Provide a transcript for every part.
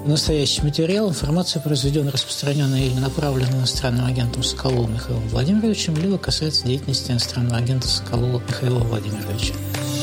Настоящий материал, информация произведена, распространенная или направлена иностранным агентом Соколовым Михаилом Владимировичем, либо касается деятельности иностранного агента Соколова Михаила Владимировича.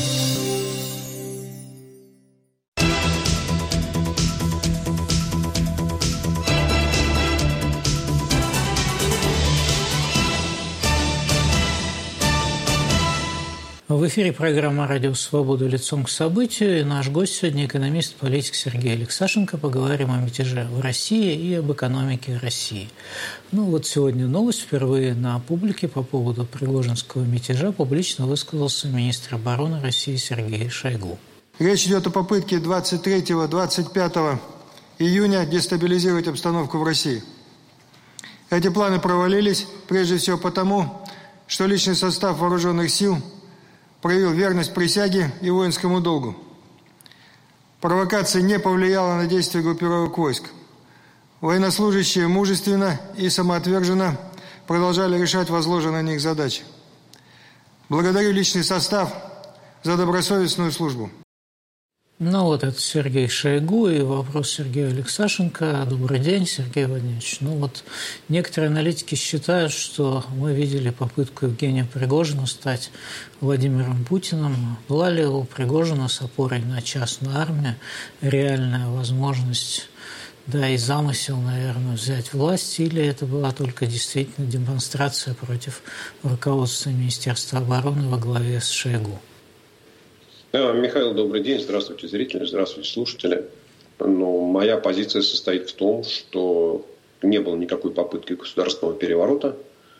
В эфире программа «Радио Свобода. Лицом к событию». И наш гость сегодня – экономист, политик Сергей Алексашенко. Поговорим о мятеже в России и об экономике России. Сегодня новость. Впервые на публике по поводу Пригожинского мятежа публично высказался министр обороны России Сергей Шойгу. Речь идет о попытке 23-25 июня дестабилизировать обстановку в России. Эти планы провалились прежде всего потому, что личный состав вооруженных сил проявил верность присяге и воинскому долгу. Провокация не повлияла на действия группировок войск. Военнослужащие мужественно и самоотверженно продолжали решать возложенные на них задачи. Благодарю личный состав за добросовестную службу. Это Сергей Шойгу и вопрос Сергея Алексашенко. Добрый день, Сергей Владимирович. Некоторые аналитики считают, что мы видели попытку Евгения Пригожина стать Владимиром Путиным. Была ли у Пригожина с опорой на частную армию реальная возможность, и замысел, наверное, взять власть, или это была только действительно демонстрация против руководства Министерства обороны во главе с Шойгу? Михаил, добрый день. Здравствуйте, зрители, здравствуйте, слушатели. Моя позиция состоит в том, что не было никакой попытки государственного переворота,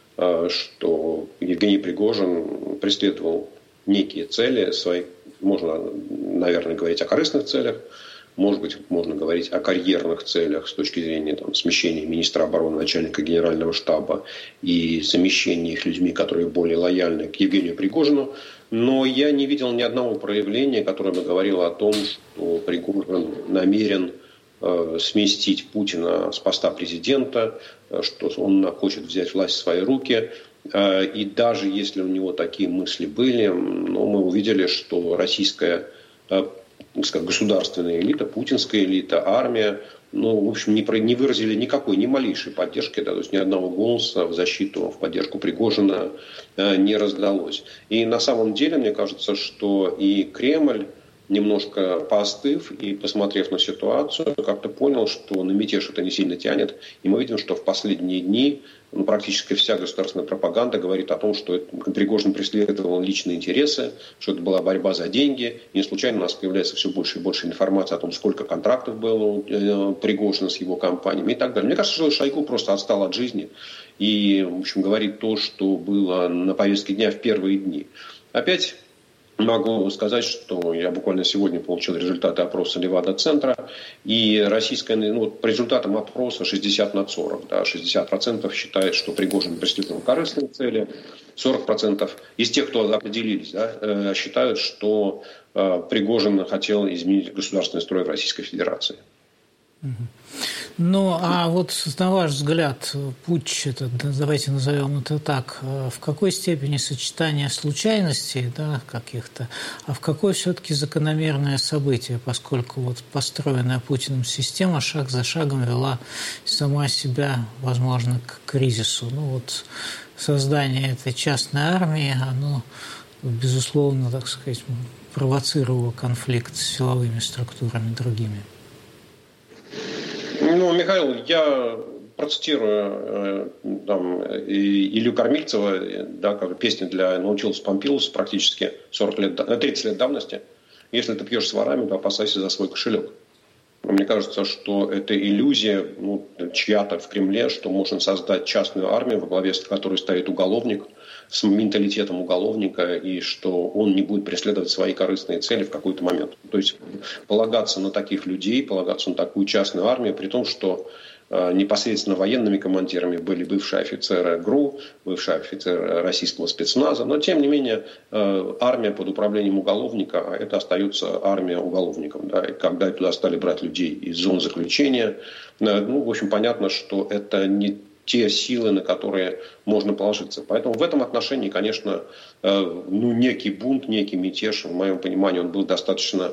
что Евгений Пригожин преследовал некие цели, можно, наверное, говорить о корыстных целях, может быть, можно говорить о карьерных целях с точки зрения смещения министра обороны, начальника генерального штаба и замещения их людьми, которые более лояльны к Евгению Пригожину. Но я не видел ни одного проявления, которое бы говорило о том, что Пригожин намерен сместить Путина с поста президента, что он хочет взять власть в свои руки. И даже если у него такие мысли были, мы увидели, что российская государственная элита, путинская элита, армия, не выразили никакой, ни малейшей поддержки, то есть ни одного голоса в защиту, в поддержку Пригожина не раздалось. И на самом деле, мне кажется, что и Кремль, немножко поостыв и посмотрев на ситуацию, как-то понял, что на мятеж это не сильно тянет. И мы видим, что в последние дни практически вся государственная пропаганда говорит о том, что Пригожин преследовал личные интересы, что это была борьба за деньги. И не случайно у нас появляется все больше и больше информации о том, сколько контрактов было у Пригожина с его компаниями и так далее. Мне кажется, что Шойгу просто отстал от жизни и, говорит то, что было на повестке дня в первые дни. Опять могу сказать, что я буквально сегодня получил результаты опроса Левада-центра, и по результатам опроса 60/40. 60% считает, что Пригожин преследовал корыстные цели, 40% из тех, кто определились, считают, что Пригожин хотел изменить государственный строй в Российской Федерации. На ваш взгляд, путч, давайте назовем это так, в какой степени сочетание случайностей, каких-то, а в какой все-таки закономерное событие, поскольку построенная Путиным система шаг за шагом вела сама себя, возможно, к кризису. Создание этой частной армии, оно, безусловно, провоцировало конфликт с силовыми структурами другими. Михаил, я процитирую Илью Кормильцева, песня для Наутилуса Помпилиуса практически 30 лет давности. Если ты пьешь с ворами, то опасайся за свой кошелек. Мне кажется, что это иллюзия чья-то в Кремле, что можно создать частную армию, во главе с которой стоит уголовник, с менталитетом уголовника, и что он не будет преследовать свои корыстные цели в какой-то момент. То есть полагаться на таких людей, полагаться на такую частную армию, при том, что непосредственно военными командирами были бывшие офицеры ГРУ, бывшие офицеры российского спецназа, но тем не менее армия под управлением уголовника, это остается армия уголовников. И когда туда стали брать людей из зон заключения, понятно, что это не те силы, на которые можно положиться. Поэтому в этом отношении, конечно, некий бунт, некий мятеж, в моем понимании, он был достаточно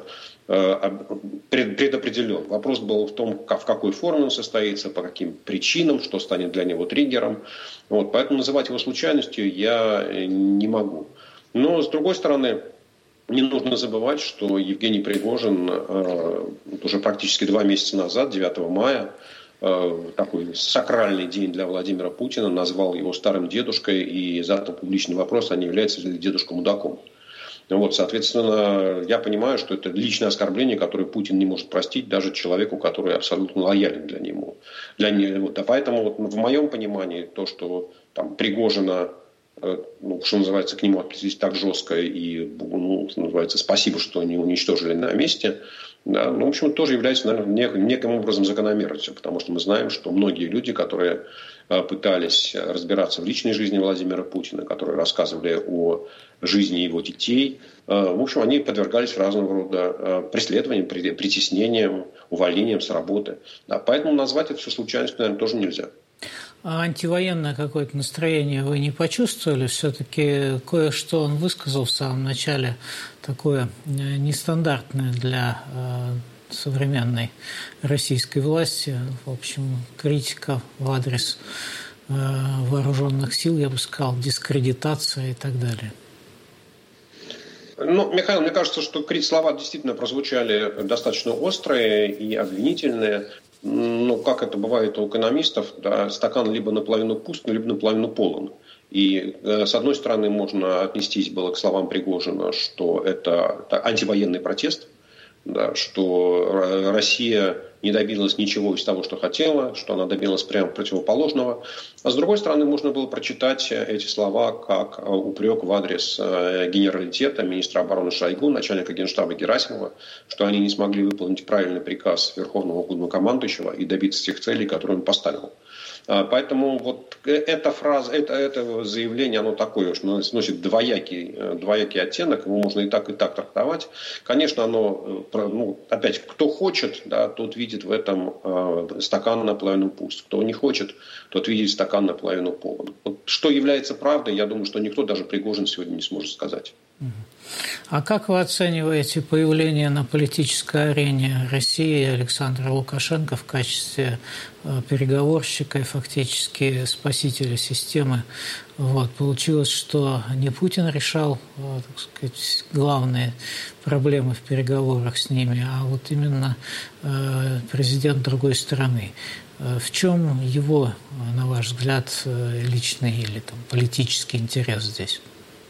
предопределен. Вопрос был в том, в какой форме он состоится, по каким причинам, что станет для него триггером. Вот, поэтому называть его случайностью я не могу. Но, с другой стороны, не нужно забывать, что Евгений Пригожин уже практически 2 месяца назад, 9 мая, такой сакральный день для Владимира Путина, назвал его старым дедушкой и задал публичный вопрос, а не является ли дедушка мудаком. Вот, соответственно, я понимаю, что это личное оскорбление, которое Путин не может простить даже человеку, который абсолютно лоялен для него. Да, поэтому вот, в моем понимании то, что там Пригожина, что называется, к нему отнеслись так жестко и, что называется, спасибо, что не уничтожили на месте, да, в общем, тоже является, наверное, неким образом закономерностью, потому что мы знаем, что многие люди, которые пытались разбираться в личной жизни Владимира Путина, которые рассказывали о жизни его детей, в общем, они подвергались разного рода преследованиям, притеснениям, увольнениям с работы. Да, поэтому назвать это все случайностью, наверное, тоже нельзя. А антивоенное какое-то настроение вы не почувствовали? Все-таки кое-что он высказал в самом начале, такое нестандартное для современной российской власти. В общем, критика в адрес вооруженных сил, я бы сказал, дискредитация и так далее. Михаил, мне кажется, что слова действительно прозвучали достаточно острые и обвинительные. Как это бывает у экономистов, да, стакан либо наполовину пуст, либо наполовину полон. И с одной стороны можно отнестись было к словам Пригожина, что это антивоенный протест, да, что Россия не добилась ничего из того, что хотела, что она добилась прямо противоположного. А с другой стороны, можно было прочитать эти слова как упрек в адрес генералитета, министра обороны Шойгу, начальника генштаба Герасимова, что они не смогли выполнить правильный приказ Верховного главнокомандующего и добиться тех целей, которые он поставил. Поэтому вот эта фраза, это заявление, оно такое, что носит двоякий оттенок, его можно и так трактовать. Конечно, оно, опять, кто хочет, да, тот видит в этом стакан наполовину пуст. Кто не хочет, тот видит стакан наполовину полон. Вот что является правдой, я думаю, что никто, даже Пригожин, сегодня не сможет сказать. А как вы оцениваете появление на политической арене России Александра Лукашенко в качестве переговорщика и фактически спасителя системы? Вот. Получилось, что не Путин решал, так сказать, главные проблемы в переговорах с ними, а вот именно президент другой страны. В чем его, на ваш взгляд, личный или политический интерес здесь?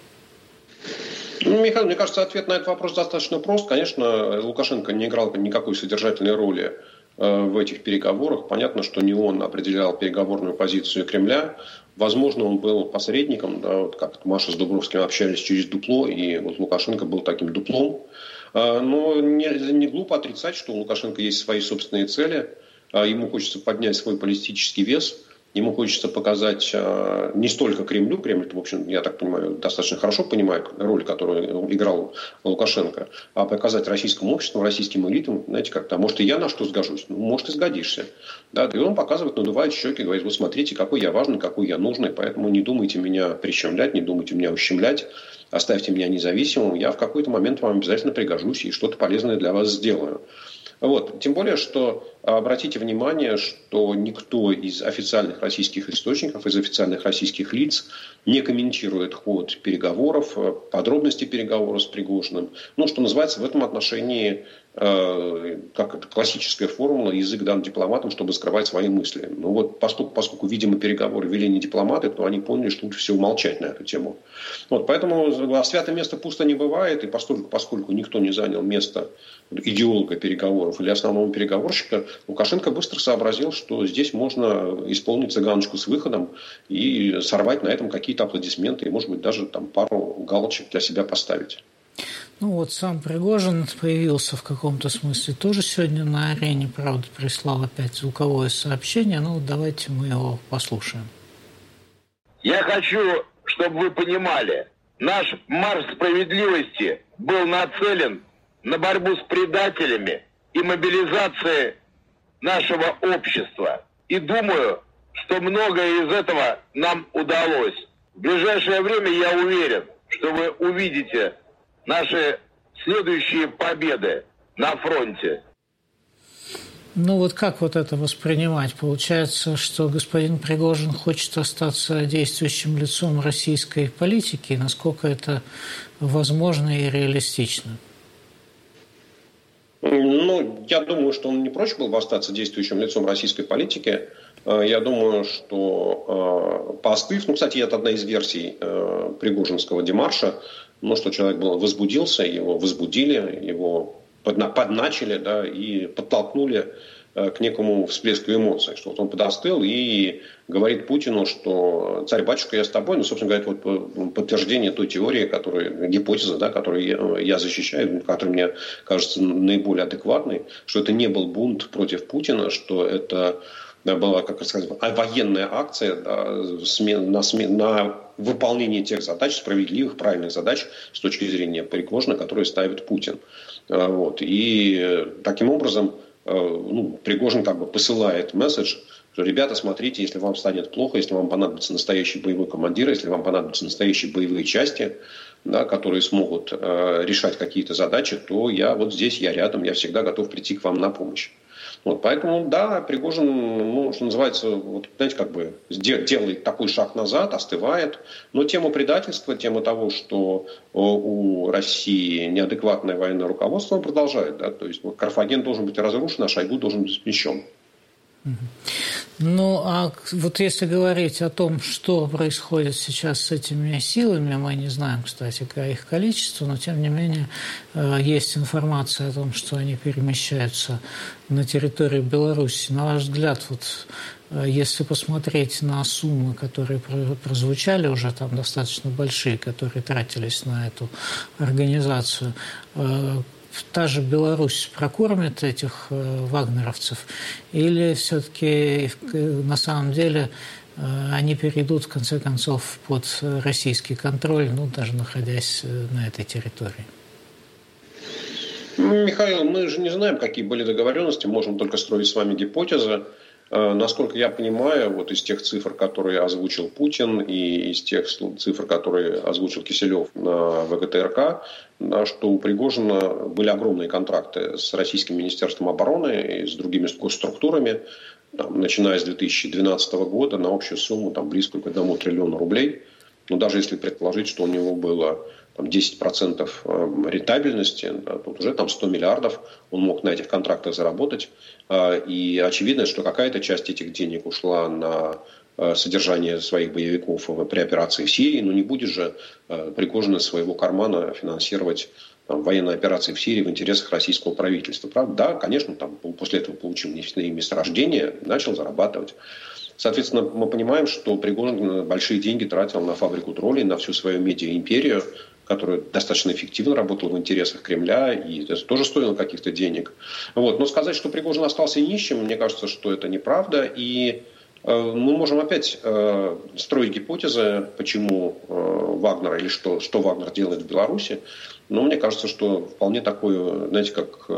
Михаил, мне кажется, ответ на этот вопрос достаточно прост. Конечно, Лукашенко не играл никакой содержательной роли в этих переговорах. Понятно, что не он определял переговорную позицию Кремля. Возможно, он был посредником, да, вот как Маша с Дубровским общались через дупло, и вот Лукашенко был таким дуплом. Но не глупо отрицать, что у Лукашенко есть свои собственные цели. Ему хочется поднять свой политический вес. Ему хочется показать не столько Кремлю, Кремль, в общем, я так понимаю, достаточно хорошо понимает роль, которую играл Лукашенко, а показать российскому обществу, российским элитам, знаете, как-то, может, и я на что сгожусь, может, и сгодишься. Да, и он показывает, надувает щеки, говорит, вот смотрите, какой я важный, какой я нужный, поэтому не думайте меня прищемлять, не думайте меня ущемлять, оставьте меня независимым, я в какой-то момент вам обязательно пригожусь и что-то полезное для вас сделаю. Вот. Тем более, что обратите внимание, что никто из официальных российских источников, из официальных российских лиц не комментирует ход переговоров, подробности переговоров с Пригожиным. Что называется, в этом отношении как это, классическая формула, язык дан дипломатам, чтобы скрывать свои мысли. Поскольку, видимо, переговоры вели не дипломаты, то они поняли, что лучше всего молчать на эту тему. Поэтому святое место пусто не бывает, и поскольку никто не занял место идеолога переговоров или основного переговорщика, Лукашенко быстро сообразил, что здесь можно исполнить цыганочку с выходом и сорвать на этом какие-то аплодисменты и, может быть, даже пару галочек для себя поставить. Сам Пригожин появился в каком-то смысле тоже сегодня на арене, правда, прислал опять звуковое сообщение. Давайте мы его послушаем. Я хочу, чтобы вы понимали, наш марш справедливости был нацелен на борьбу с предателями и мобилизации нашего общества. И думаю, что многое из этого нам удалось. В ближайшее время я уверен, что вы увидите наши следующие победы на фронте. Ну вот как вот это воспринимать? Получается, что господин Пригожин хочет остаться действующим лицом российской политики. Насколько это возможно и реалистично? Ну, я думаю, что он не прочь был бы остаться действующим лицом российской политики. Я думаю, что поостыв... Ну, кстати, это одна из версий пригожинского демарша. Ну, что человек возбудился, его возбудили, его подначили, да, и подтолкнули к некому всплеску эмоций, что вот он подостыл и говорит Путину, что царь-батюшка, я с тобой, ну, собственно говоря, вот подтверждение той теории, гипотезы, да, которую я защищаю, которая мне кажется наиболее адекватной, что это не был бунт против Путина, что это была, как сказать, военная акция, да, на выполнение тех задач, справедливых, правильных задач с точки зрения Пригожина, которые ставит Путин. Вот. И таким образом Пригожин как бы посылает месседж, что, ребята, смотрите, если вам станет плохо, если вам понадобится настоящий боевой командир, если вам понадобятся настоящие боевые части, да, которые смогут решать какие-то задачи, то я вот здесь, я рядом, я всегда готов прийти к вам на помощь. Вот, поэтому, да, Пригожин, что называется, вот, знаете, как бы делает такой шаг назад, остывает. Но тему предательства, тему того, что у России неадекватное военное руководство, он продолжает. Да? То есть Карфаген должен быть разрушен, а Шойгу должен быть смещен. Ну, а вот если говорить о том, что происходит сейчас с этими силами, мы не знаем, кстати, их количество, но тем не менее есть информация о том, что они перемещаются на территорию Беларуси. На ваш взгляд, вот если посмотреть на суммы, которые прозвучали уже там достаточно большие, которые тратились на эту организацию, та же Беларусь прокормит этих вагнеровцев, или все-таки на самом деле они перейдут в конце концов под российский контроль, даже находясь на этой территории? Михаил, мы же не знаем, какие были договоренности, можем только строить с вами гипотезы. Насколько я понимаю, вот из тех цифр, которые озвучил Путин, и из тех цифр, которые озвучил Киселев на ВГТРК, да, что у Пригожина были огромные контракты с Российским Министерством обороны и с другими госструктурами, начиная с 2012 года, на общую сумму близкую к 1 триллиону рублей. Но даже если предположить, что у него было 10% рентабельности, да, тут уже 100 миллиардов он мог на этих контрактах заработать. И очевидно, что какая-то часть этих денег ушла на содержание своих боевиков при операции в Сирии, но не будет же Пригожин из своего кармана финансировать военные операции в Сирии в интересах российского правительства. Правда? Да, конечно, после этого получил нефтяные месторождения, начал зарабатывать. Соответственно, мы понимаем, что Пригожин большие деньги тратил на фабрику троллей, на всю свою медиа-империю, которая достаточно эффективно работала в интересах Кремля, и это тоже стоило каких-то денег. Вот. Но сказать, что Пригожин остался нищим, мне кажется, что это неправда. И мы можем опять строить гипотезы, почему Вагнер или что Вагнер делает в Беларуси. Но мне кажется, что вполне такое, знаете, как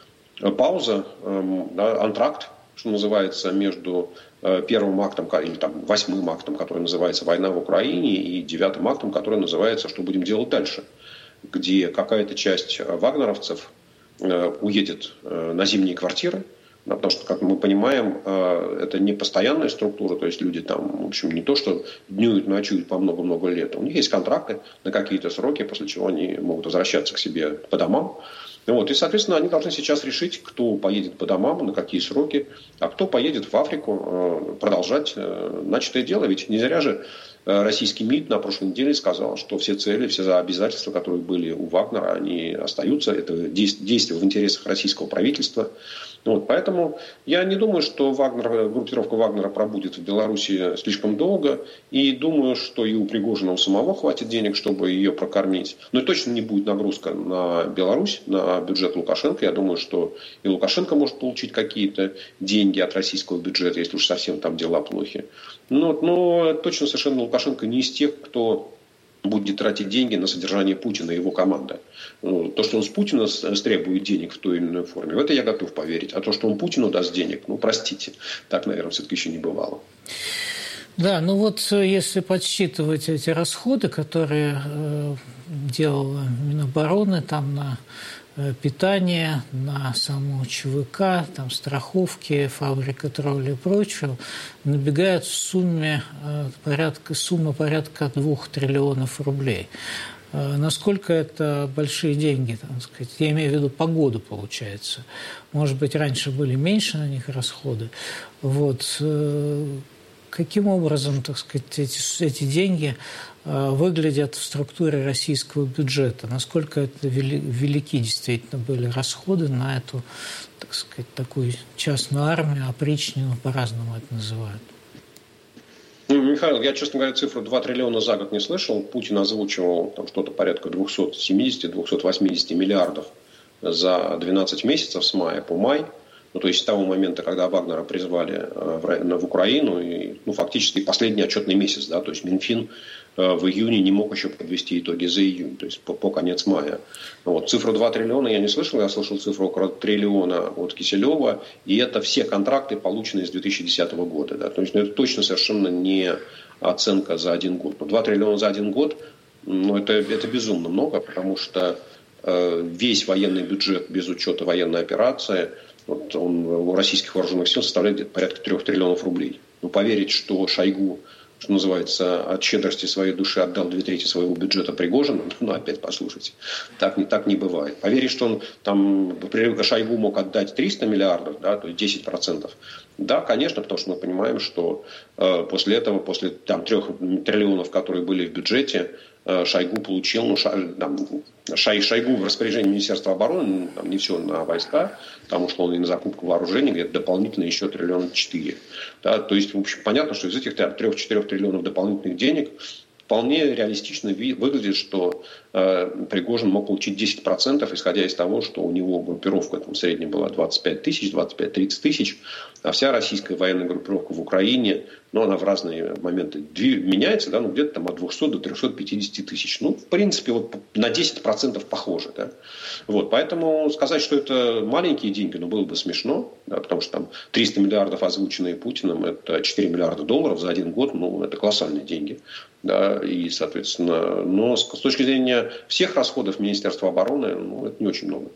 пауза, да, антракт, что называется, между первым актом или 8-м актом, который называется «Война в Украине», и 9-м актом, который называется «Что будем делать дальше?», где какая-то часть вагнеровцев уедет на зимние квартиры, да, потому что, как мы понимаем, это не постоянная структура, то есть люди в общем, не то, что днюют, ночуют по много-много лет. У них есть контракты на какие-то сроки, после чего они могут возвращаться к себе по домам. Вот. И, соответственно, они должны сейчас решить, кто поедет по домам, на какие сроки, а кто поедет в Африку продолжать начатое дело. Ведь не зря же российский МИД на прошлой неделе сказал, что все цели, все обязательства, которые были у Вагнера, они остаются. Это действие в интересах российского правительства. Вот. Поэтому я не думаю, что группировка Вагнера пробудет в Беларуси слишком долго. И думаю, что и у Пригожина у самого хватит денег, чтобы ее прокормить. Но и точно не будет нагрузка на Беларусь, на бюджет Лукашенко. Я думаю, что и Лукашенко может получить какие-то деньги от российского бюджета, если уж совсем там дела плохи. Но точно совершенно Лукашенко не из тех, кто будет тратить деньги на содержание Путина и его команды. То, что он с Путина стребует денег в той или иной форме, в это я готов поверить. А то, что он Путину даст денег, простите, так, наверное, все-таки еще не бывало. Да, если подсчитывать эти расходы, которые делала Минобороны на питание, на саму ЧВК, там, страховки, фабрика тролля и прочего, набегает в сумма порядка 2 триллионов рублей. Насколько это большие деньги, так сказать, я имею в виду по году, получается. Может быть, раньше были меньше на них расходы. Вот. Каким образом, так сказать, эти деньги выглядят в структуре российского бюджета? Насколько это велики действительно были расходы на эту, так сказать, такую частную армию, опричнину, по-разному это называют? Михаил, я, честно говоря, цифру 2 триллиона за год не слышал. Путин озвучивал там что-то порядка 270-280 миллиардов за 12 месяцев с мая по май. Ну, то есть с того момента, когда Вагнера призвали в Украину, и, фактически последний отчетный месяц, да, то есть Минфин в июне не мог еще подвести итоги за июнь, то есть по конец мая. Вот. Цифру 2 триллиона я не слышал, я слышал цифру около триллиона от Киселева, и это все контракты, полученные с 2010 года. Да. То есть это точно совершенно не оценка за один год. Но 2 триллиона за один год, это безумно много, потому что весь военный бюджет без учета военной операции, вот он у российских вооруженных сил составляет где-то порядка 3 триллионов рублей. Поверить, что Шойгу, что называется, от щедрости своей души отдал 2/3 своего бюджета Пригожину, опять послушайте, так не бывает. Поверить, что он там, Шойгу мог отдать 300 миллиардов, да, то есть 10%. Да, конечно, потому что мы понимаем, что после этого, после 3 триллионов, которые были в бюджете, Шойгу получил, Шойгу в распоряжении Министерства обороны, не все на войска, там ушло и на закупку вооружений, где-то дополнительно еще 4 триллиона. Да, то есть, в общем, понятно, что из этих 3-4 триллионов дополнительных денег вполне реалистично выглядит, что Пригожин мог получить 10%, исходя из того, что у него группировка там, в среднем была 25 тысяч, 25-30 тысяч, а вся российская военная группировка в Украине, она в разные моменты меняется, да, где-то там от 200 до 350 тысяч. В принципе, вот на 10% похоже. Да. Вот, поэтому сказать, что это маленькие деньги, было бы смешно, да, потому что там 300 миллиардов, озвученные Путиным, это 4 миллиарда долларов за один год, это колоссальные деньги. Да, и, соответственно, но с точки зрения всех расходов Министерства обороны, это не очень много.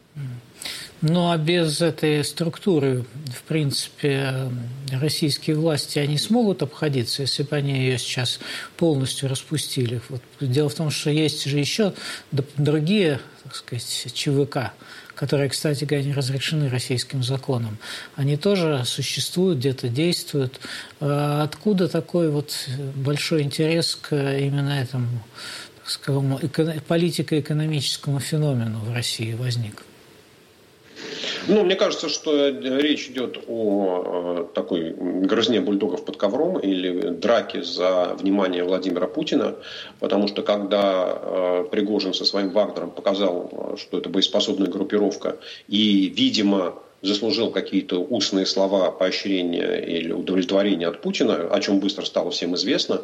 Ну, а без этой структуры, в принципе, российские власти, они смогут обходиться, если бы они ее сейчас полностью распустили? Вот. Дело в том, что есть же еще другие, так сказать, ЧВК, которые, кстати говоря, не разрешены российским законом. Они тоже существуют, где-то действуют. Откуда такой вот большой интерес к именно этому, так скажем, политико-экономическому феномену в России возник? Мне кажется, что речь идет о такой грызне бульдогов под ковром или драке за внимание Владимира Путина, потому что когда Пригожин со своим Вагнером показал, что это боеспособная группировка и, видимо, заслужил какие-то устные слова поощрения или удовлетворения от Путина, о чем быстро стало всем известно.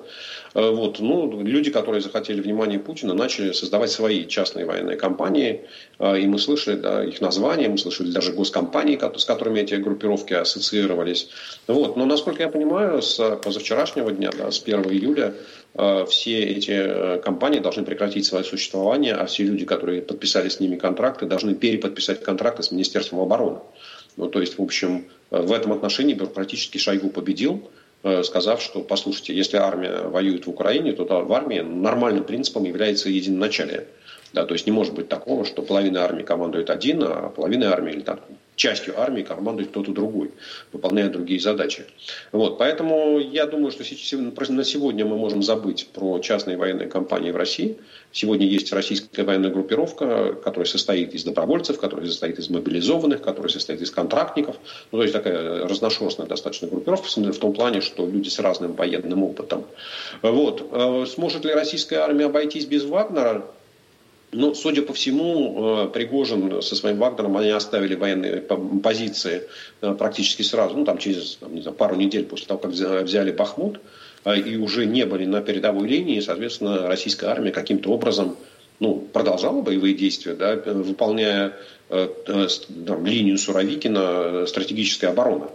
Люди, которые захотели внимания Путина, начали создавать свои частные военные компании. И мы слышали их названия, мы слышали даже госкомпании, с которыми эти группировки ассоциировались. Но, насколько я понимаю, с позавчерашнего дня, с 1 июля, все эти компании должны прекратить свое существование, а все люди, которые подписали с ними контракты, должны переподписать контракты с Министерством обороны. То есть, в общем, в этом отношении бюрократически Шойгу победил, сказав, что, послушайте, если армия воюет в Украине, то в армии нормальным принципом является единоначалие. Да, то есть не может быть такого, что половина армии командует один, а половина армии или частью армии командует кто-то другой, выполняя другие задачи. Поэтому я думаю, что на сегодня мы можем забыть про частные военные компании в России. Сегодня есть российская военная группировка, которая состоит из добровольцев, которая состоит из мобилизованных, которая состоит из контрактников. То есть такая разношерстная достаточно группировка в том плане, что люди с разным военным опытом. Сможет ли российская армия обойтись без Вагнера? Судя по всему, Пригожин со своим Вагнером, они оставили военные позиции практически сразу, через пару недель после того, как взяли Бахмут, и уже не были на передовой линии, и, соответственно, российская армия каким-то образом продолжала боевые действия, да, выполняя линию Суровикина стратегической обороны.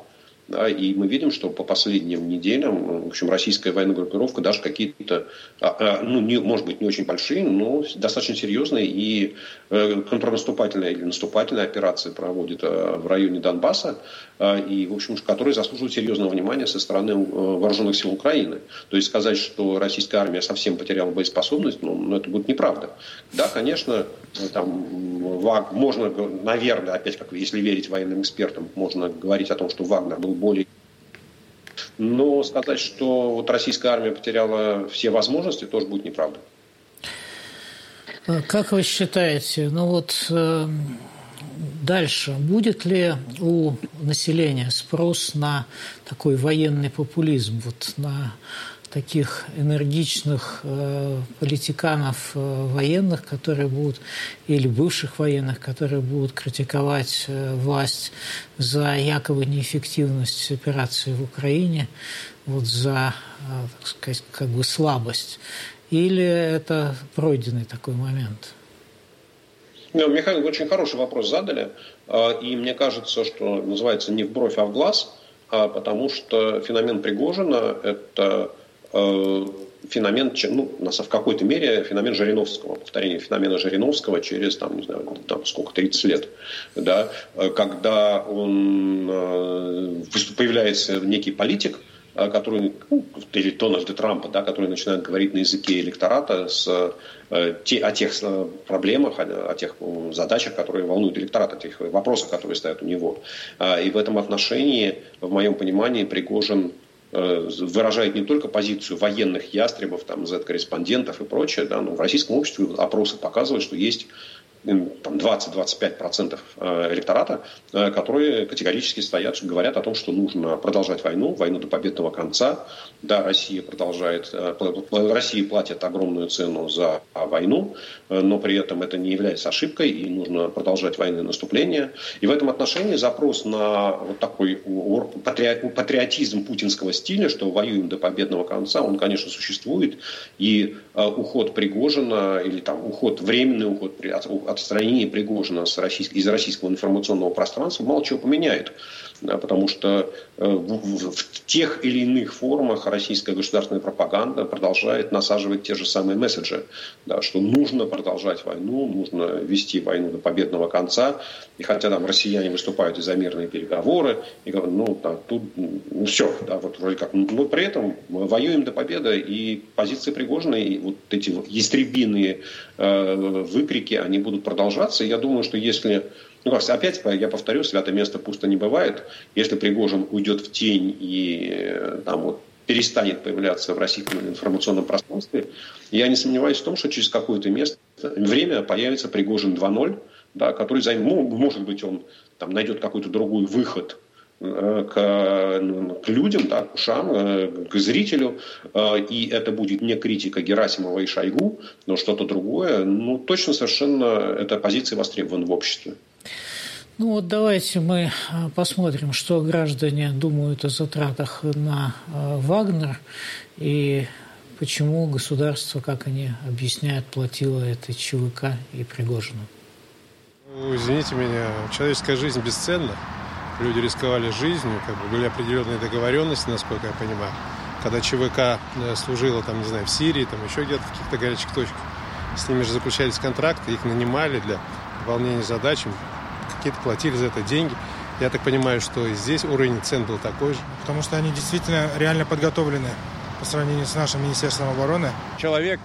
Да, и мы видим, что по последним неделям, в общем, российская военная группировка даже какие-то, может быть, не очень большие, но достаточно серьезные и контрнаступательные или наступательные операции проводит в районе Донбасса, и, в общем, которые заслуживают серьезного внимания со стороны вооруженных сил Украины. То есть сказать, что российская армия совсем потеряла боеспособность, это будет неправда. Да, конечно, там можно, наверное, опять как если верить военным экспертам, можно говорить о том, что Вагнер был более... Но сказать, что вот российская армия потеряла все возможности, тоже будет неправда. Как вы считаете, дальше будет ли у населения спрос на такой военный популизм, на таких энергичных политиканов военных, которые будут, или бывших военных, которые будут критиковать власть за якобы неэффективность операции в Украине, за, так сказать, слабость? Или это пройденный такой момент? Михаил, вы очень хороший вопрос задали. И мне кажется, что называется не в бровь, а в глаз, потому что феномен Пригожина – это феномен, в какой-то мере феномен Жириновского, повторение феномена Жириновского через, 30 лет. Да, когда появляется некий политик, который, или Дональда Трампа, да, который начинает говорить на языке электората о тех проблемах, о тех задачах, которые волнуют электорат, о тех вопросах, которые стоят у него. И в этом отношении, в моем понимании, Пригожин выражает не только позицию военных ястребов, Z-корреспондентов и прочее, да, но в российском обществе опросы показывают, что есть 20-25% электората, которые категорически говорят о том, что нужно продолжать войну до победного конца. Да, Россия платит огромную цену за войну, но при этом это не является ошибкой, и нужно продолжать военное наступление. И в этом отношении запрос на такой патриотизм путинского стиля, что воюем до победного конца, он, конечно, существует. И уход Пригожина, или временный уход, отстранение Пригожина из российского информационного пространства мало чего поменяет. Да, потому что в тех или иных формах российская государственная пропаганда продолжает насаживать те же самые месседжи, да, что нужно продолжать войну, нужно вести войну до победного конца. И хотя россияне выступают за мирные переговоры, и говорят, все, да, вроде как, но при этом воюем до победы, и позиции Пригожина, и эти ястребиные выкрики, они будут продолжаться. И я думаю, что если... опять я повторю, святое место пусто не бывает. Если Пригожин уйдет в тень и перестанет появляться в российском информационном пространстве, я не сомневаюсь в том, что через какое-то время появится Пригожин 2.0, да, который может быть, он найдет какой-то другой выход к людям, да, к ушам, к зрителю, и это будет не критика Герасимова и Шойгу, но что-то другое. Точно совершенно эта позиция востребована в обществе. Давайте мы посмотрим, что граждане думают о затратах на Вагнер и почему государство, как они объясняют, платило этой ЧВК и Пригожину. Извините меня, человеческая жизнь бесценна. Люди рисковали жизнью, были определенные договоренности, насколько я понимаю. Когда ЧВК служила, в Сирии, еще где-то в каких-то горячих точках, с ними же заключались контракты, их нанимали для выполнения задач, какие-то платили за это деньги. Я так понимаю, что и здесь уровень цен был такой же. Потому что они действительно реально подготовлены по сравнению с нашим Министерством обороны. Человек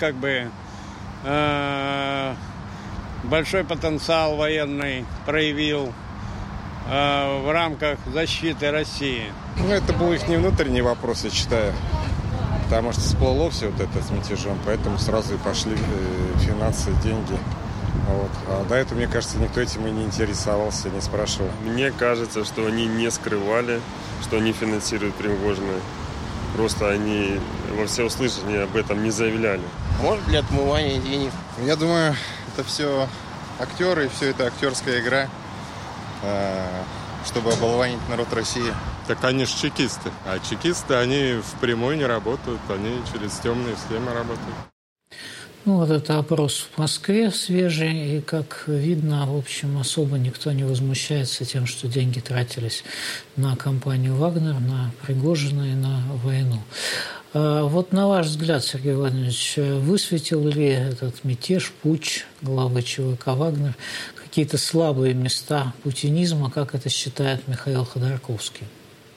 большой потенциал военный проявил в рамках защиты России. Это был их не внутренний вопрос, я считаю. Потому что всплыло все это с мятежом, поэтому сразу и пошли финансы, деньги. А до этого, мне кажется, никто этим и не интересовался, не спрашивал. Мне кажется, что они не скрывали, что они финансируют Пригожина. Просто они во всеуслышание об этом не заявляли. Может, для отмывания денег. Я думаю, это все актеры, все это актерская игра, чтобы оболванить народ России. Так они же чекисты. А чекисты, они впрямую не работают, они через темные схемы работают. Ну, вот это опрос в Москве свежий, и, как видно, в общем, особо никто не возмущается тем, что деньги тратились на компанию «Вагнер», на Пригожина и на войну. Вот на ваш взгляд, Сергей Владимирович, высветил ли этот мятеж, путч главы ЧВК «Вагнер» какие-то слабые места путинизма, как это считает Михаил Ходорковский?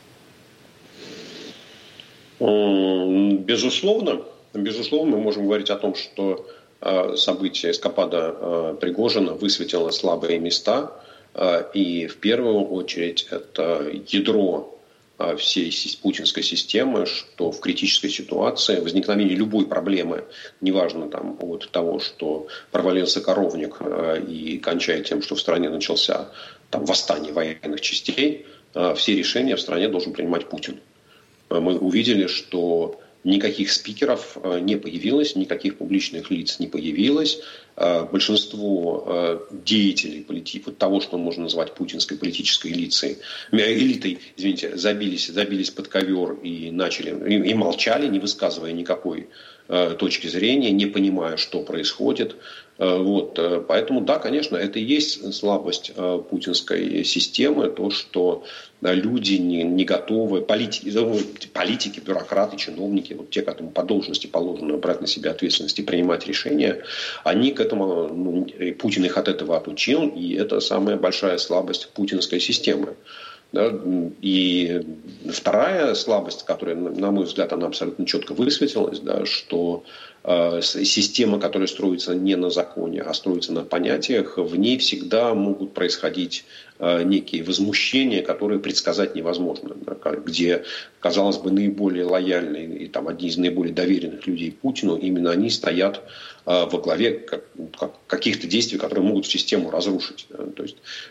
Безусловно, мы можем говорить о том, что событие эскапада Пригожина высветило слабые места, и в первую очередь это ядро всей путинской системы, что в критической ситуации возникновение любой проблемы, неважно там, от того, что провалился коровник и кончая тем, что в стране начался там, восстание военных частей, все решения в стране должен принимать Путин. Мы увидели, что никаких спикеров не появилось, никаких публичных лиц не появилось. Большинство деятелей того, что можно назвать путинской политической элитой, забились под ковер и молчали, не высказывая никакой точки зрения, не понимая, что происходит. Поэтому, да, конечно, это и есть слабость путинской системы, то, что люди не готовы, политики, бюрократы, чиновники, те, которым по должности положено брать на себя ответственность и принимать решения, они к этому, Путин их от этого отучил, и это самая большая слабость путинской системы. Да? И вторая слабость, которая, на мой взгляд, она абсолютно четко высветилась, да, что система, которая строится не на законе, а строится на понятиях, в ней всегда могут происходить некие возмущения, которые предсказать невозможно. Да, где, казалось бы, наиболее лояльные и там, одни из наиболее доверенных людей Путину, именно они стоят во главе каких-то действий, которые могут систему разрушить. Да. То есть,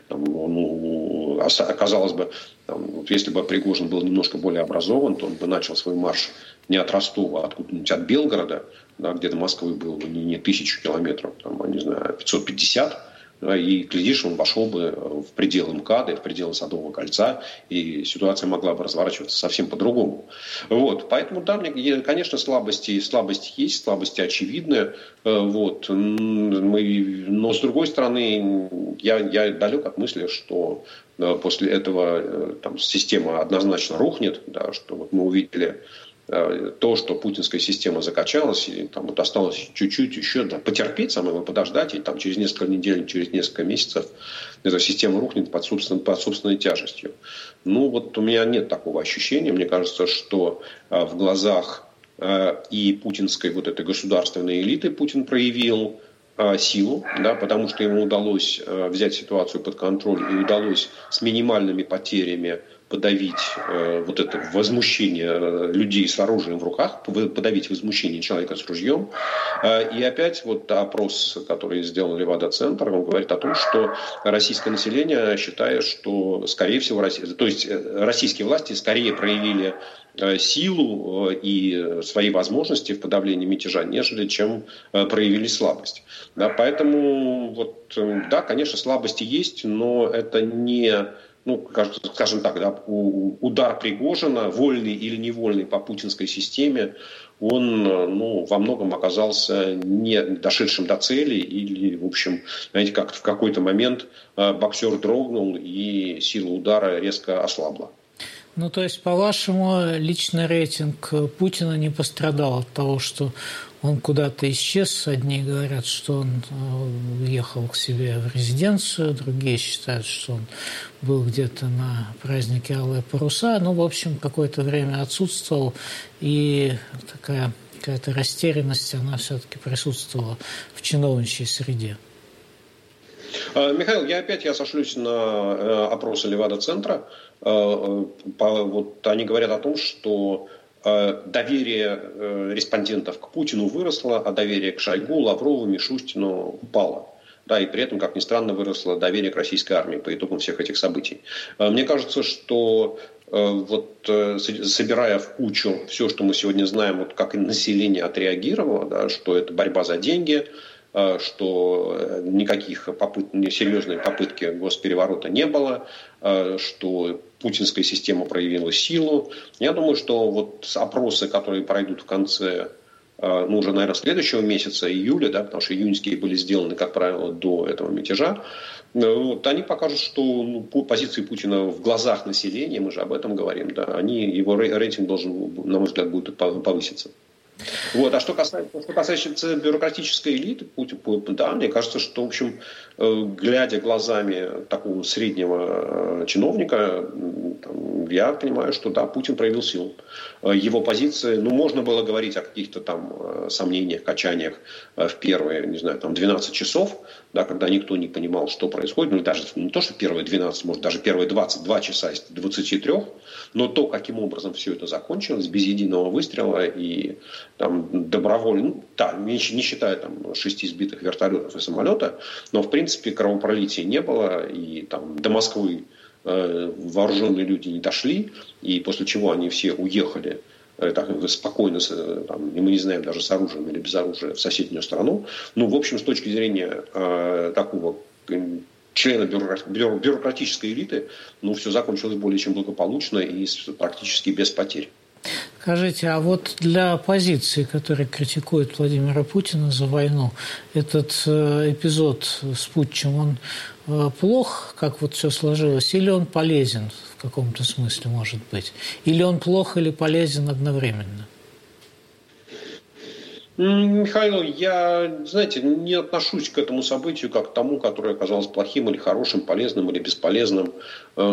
казалось бы, если бы Пригожин был немножко более образован, то он бы начал свой марш не от Ростова, а откуда-нибудь от Белгорода, да, где до Москвы было бы не 1000 километров, там, не знаю, 550, да, и, глядишь, он вошел бы в пределы МКАДа, в пределы Садового кольца, и ситуация могла бы разворачиваться совсем по-другому. Поэтому, да, конечно, слабости есть, слабости очевидны, но, с другой стороны, я далек от мысли, что после этого система однозначно рухнет, да, что мы увидели то, что путинская система закачалась, и осталось чуть-чуть еще потерпеть, подождать, и через несколько недель, через несколько месяцев эта система рухнет под собственной тяжестью. У меня нет такого ощущения. Мне кажется, что в глазах и путинской этой государственной элиты Путин проявил силу, да, потому что ему удалось взять ситуацию под контроль и удалось с минимальными потерями подавить это возмущение людей с оружием в руках, подавить возмущение человека с ружьем. И опять опрос, который сделал Левада-центр, он говорит о том, что российское население считает, что, скорее всего, российские власти скорее проявили силу и свои возможности в подавлении мятежа, нежели чем проявили слабость. Да, поэтому, да, конечно, слабости есть, но это не... скажем так, да, удар Пригожина, вольный или невольный по путинской системе, он во многом оказался не дошедшим до цели или, в общем, знаете, как в какой-то момент боксер дрогнул и сила удара резко ослабла. То есть, по-вашему, личный рейтинг Путина не пострадал от того, что он куда-то исчез. Одни говорят, что он уехал к себе в резиденцию, другие считают, что он был где-то на празднике Алые паруса. В общем, какое-то время отсутствовал, и такая какая-то растерянность, она все-таки присутствовала в чиновничьей среде. Михаил, я сошлюсь на опросы Левада-центра. Они говорят о том, что доверие респондентов к Путину выросло, а доверие к Шойгу, Лаврову, Мишустину упало. Да, и при этом, как ни странно, выросло доверие к российской армии по итогам всех этих событий. Мне кажется, что собирая в кучу все, что мы сегодня знаем, как и население отреагировало, да, что это борьба за деньги, что никаких серьезной попытки госпереворота не было, что путинская система проявила силу. Я думаю, что опросы, которые пройдут в конце уже, наверное, следующего месяца, июля, да, потому что июньские были сделаны, как правило, до этого мятежа, вот, они покажут, что позиции Путина в глазах населения, мы же об этом говорим, да, его рейтинг должен, на мой взгляд, будет повыситься. Вот. А что касается бюрократической элиты, да, мне кажется, что, в общем, глядя глазами такого среднего чиновника, я понимаю, что да, Путин проявил силу. Его позиции, можно было говорить о каких-то там сомнениях, качаниях в первые, 12 часов, да, когда никто не понимал, что происходит, даже не то, что первые 12, может, даже первые 22 часа из 23, но то, каким образом все это закончилось, без единого выстрела и там добровольно, не считая там 6 сбитых вертолетов и самолета, но в принципе кровопролития не было, и там до Москвы вооруженные люди не дошли, и после чего они все уехали так, спокойно, там, и мы не знаем, даже с оружием или без оружия, в соседнюю страну. В общем, с точки зрения такого члена бюрократической элиты, все закончилось более чем благополучно и практически без потерь. Скажите, а вот для оппозиции, которая критикует Владимира Путина за войну, этот эпизод с путчем, он плох, как вот все сложилось, или он полезен в каком-то смысле, может быть? Или он плох или полезен одновременно? Михаил, я, не отношусь к этому событию как к тому, которое оказалось плохим или хорошим, полезным или бесполезным. Я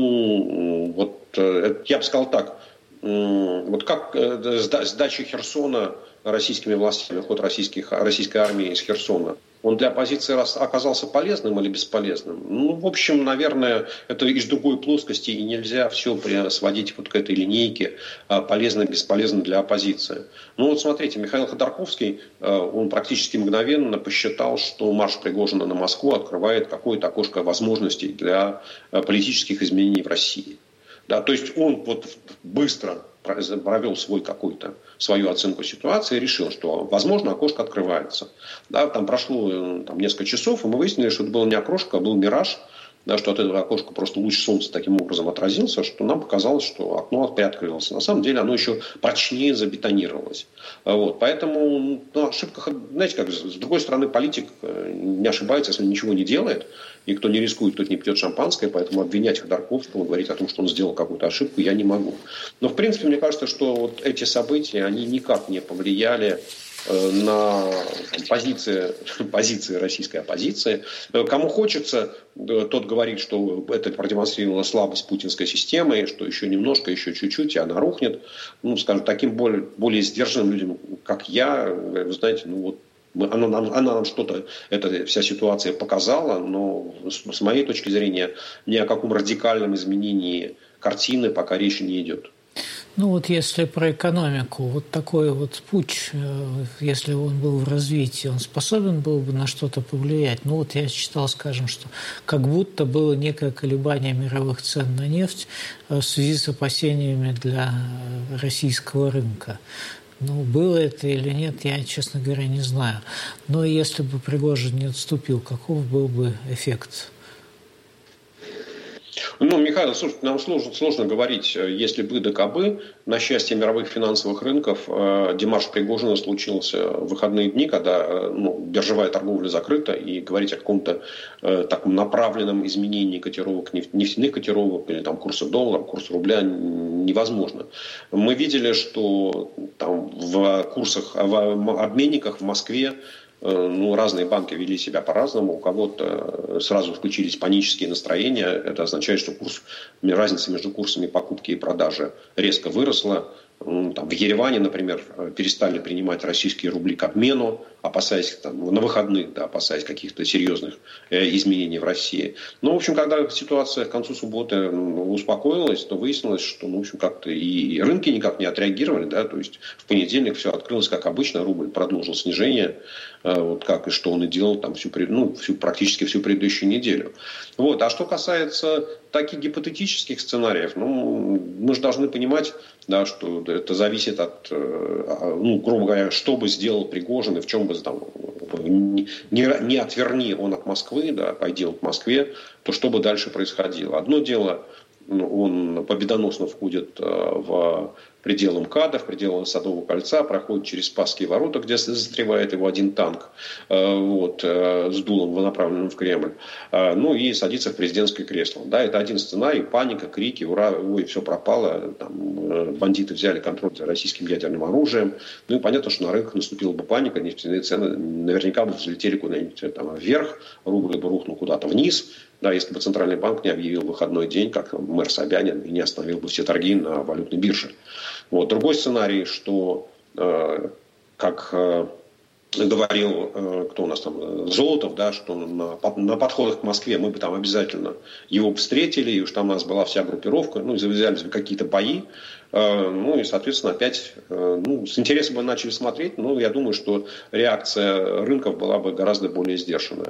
бы сказал так. Вот как сдача Херсона российскими властями, ход российской армии из Херсона, он для оппозиции оказался полезным или бесполезным? В общем, наверное, это из другой плоскости, и нельзя все сводить вот к этой линейке полезно-бесполезно для оппозиции. Смотрите, Михаил Ходорковский, он практически мгновенно посчитал, что марш Пригожина на Москву открывает какое-то окошко возможностей для политических изменений в России. Да, то есть он быстро провел свою оценку ситуации и решил, что, возможно, окошко открывается. Да, там прошло несколько часов, и мы выяснили, что это было не окошко, а был мираж, да, что от этого окошка просто луч солнца таким образом отразился, что нам показалось, что окно приоткрылось. На самом деле оно еще прочнее забетонировалось. Вот, поэтому ошибка, как с другой стороны, политик не ошибается, если ничего не делает. И кто не рискует, тот не пьет шампанское, поэтому обвинять Ходорковского, говорить о том, что он сделал какую-то ошибку, я не могу. Но, в принципе, мне кажется, что вот эти события, они никак не повлияли на позиции российской оппозиции. Кому хочется, тот говорит, что это продемонстрировало слабость путинской системы, что еще немножко, еще чуть-чуть, и она рухнет. Скажем, таким более сдержанным людям, как я, вы знаете, она нам что-то, эта вся ситуация показала, но с моей точки зрения ни о каком радикальном изменении картины пока речи не идет. Если про экономику, такой путч, если он был в развитии, он способен был бы на что-то повлиять? Я читал, скажем, что как будто было некое колебание мировых цен на нефть в связи с опасениями для российского рынка. Было это или нет, я, честно говоря, не знаю. Но если бы Пригожин не отступил, каков был бы эффект? Михаил, слушайте, нам сложно говорить, если бы да кабы. На счастье мировых финансовых рынков демарш Пригожина случился в выходные дни, когда биржевая торговля закрыта, и говорить о каком-то таком направленном изменении котировок, нефтяных котировок или курса доллара, курса рубля невозможно. Мы видели, что в обменниках в Москве разные банки вели себя по-разному. У кого-то сразу включились панические настроения. Это означает, что разница между курсами покупки и продажи резко выросла. В Ереване, например, перестали принимать российские рубли к обмену, опасаясь на выходных, опасаясь каких-то серьезных изменений в России. В общем, когда ситуация к концу сутки успокоилась, то выяснилось, что как-то и рынки никак не отреагировали. То есть в понедельник все открылось как обычно, рубль продолжил снижение, как и что он и делал практически всю предыдущую неделю. А что касается таких гипотетических сценариев, мы же должны понимать, что это зависит от, грубо говоря, что бы сделал Пригожин и в чем бы не отверни он от Москвы, пойди он к Москве, то что бы дальше происходило. Одно дело Он победоносно входит в пределы МКАДа, в пределы Садового кольца, проходит через Спасские ворота, где застревает его один танк с дулом, направленным в Кремль, и садится в президентское кресло. Да, это один сценарий: паника, крики, ура, ой, все пропало, бандиты взяли контроль за российским ядерным оружием. И понятно, что на рынках наступила бы паника, нефтяные цены наверняка бы взлетели куда-нибудь вверх, рубль бы рухнул куда-то вниз. Да, если бы Центральный банк не объявил выходной день, как мэр Собянин, и не остановил бы все торги на валютной бирже. Другой сценарий, что, как говорил, кто у нас там, Золотов, да, что на подходах к Москве мы бы там обязательно его встретили, и уж там у нас была вся группировка, и завязались бы какие-то бои, и, соответственно, опять с интересом бы начали смотреть, но я думаю, что реакция рынков была бы гораздо более сдержанная.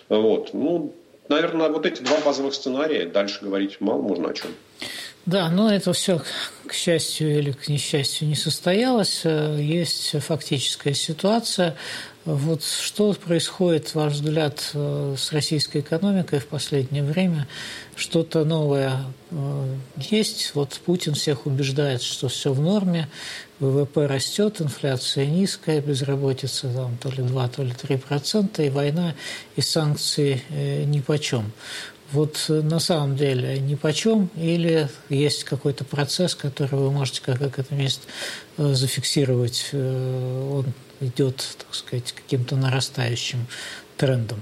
Наверное, эти два базовых сценария, дальше говорить мало можно о чем. Да, но это все, к счастью или к несчастью, не состоялось. Есть фактическая ситуация. Что происходит, ваш взгляд, с российской экономикой в последнее время? Что-то новое есть? Путин всех убеждает, что все в норме, ВВП растет, инфляция низкая, безработица то ли 2, то ли 3%, и война, и санкции нипочем. На самом деле нипочем, или есть какой-то процесс, который вы можете как экономист зафиксировать, он идет, так сказать, каким-то нарастающим трендом?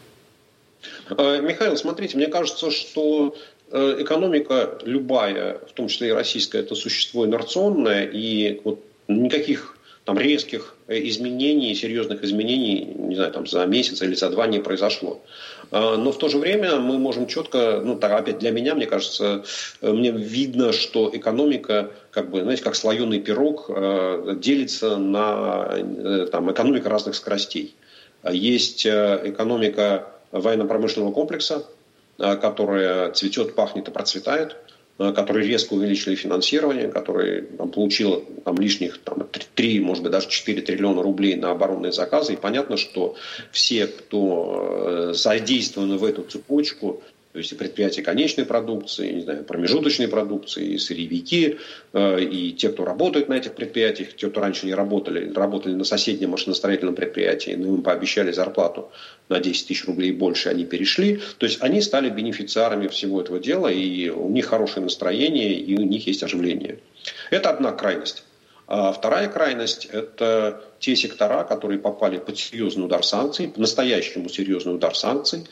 Михаил, смотрите, мне кажется, что экономика любая, в том числе и российская, это существо инерционное, и никаких резких изменений, серьезных изменений, не знаю, за месяц или за 2 не произошло. Но в то же время мы можем четко, опять для меня, мне кажется, мне видно, что экономика, как слоеный пирог, делится на экономика разных скоростей. Есть экономика военно-промышленного комплекса, которая цветет, пахнет и процветает, который резко увеличили финансирование, который получил лишних 3, может быть, даже 4 триллиона рублей на оборонные заказы. И понятно, что все, кто задействованы в эту цепочку, то есть и предприятия конечной продукции, не знаю, промежуточной продукции, и сырьевики, и те, кто работает на этих предприятиях, те, кто раньше не работали на соседнем машиностроительном предприятии, но им пообещали зарплату на 10 тысяч рублей больше, они перешли. То есть они стали бенефициарами всего этого дела, и у них хорошее настроение, и у них есть оживление. Это одна крайность. А вторая крайность – это те сектора, которые попали под серьезный удар санкций, по-настоящему серьезный удар санкций,